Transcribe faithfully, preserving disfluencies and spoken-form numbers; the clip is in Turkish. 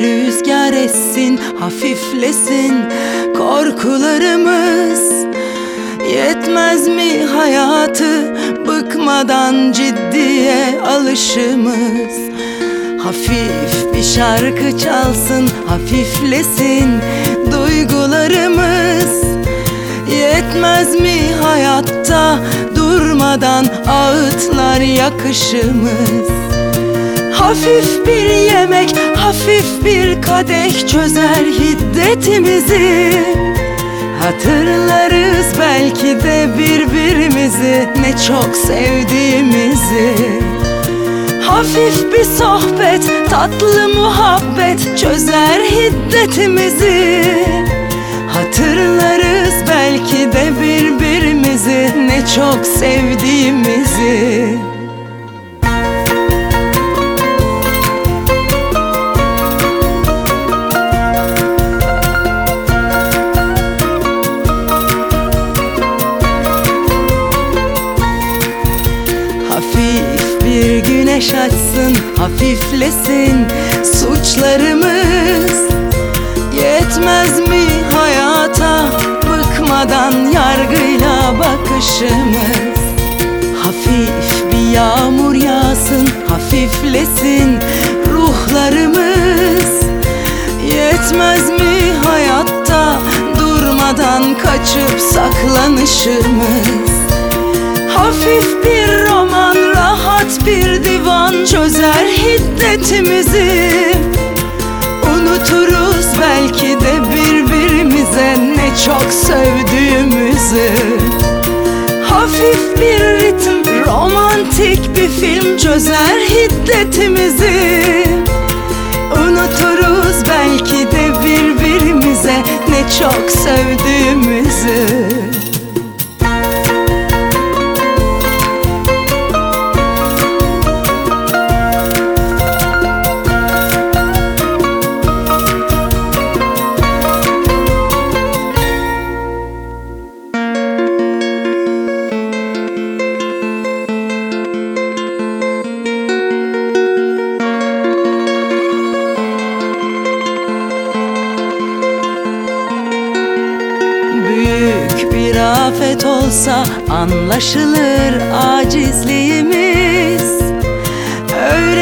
bir rüzgar essin, hafiflesin korkularımız. Yetmez mi hayatı bıkmadan ciddiye alışımız? Hafif bir şarkı çalsın, hafiflesin duygularımız. Yetmez mi hayatta durmadan ağıtlar yakışımız? Hafif bir yemek, hafif bir kadeh çözer hiddetimizi. Hatırlarız belki de birbirimizi, ne çok sevdiğimizi. Hafif bir sohbet, tatlı muhabbet çözer hiddetimizi. Hatırlarız belki de birbirimizi, ne çok sevdiğimizi. Hafif bir güneş açsın, hafiflesin suçlarımız. Yetmez mi hayata bıkmadan yargıyla bakışımız? Hafif bir yağmur yağsın, hafiflesin ruhlarımız. Yetmez mi hayatta durmadan kaçıp saklanışımız? Hafif bir roman, rahat bir divan çözer hiddetimizi. Unuturuz belki de birbirimize, ne çok sevdiğimizi. Hafif bir ritim, romantik bir film çözer hiddetimizi. Unuturuz belki de birbirimize, ne çok sevdiğimizi. Büyük bir afet olsa anlaşılır acizliğimiz. Öğreniriz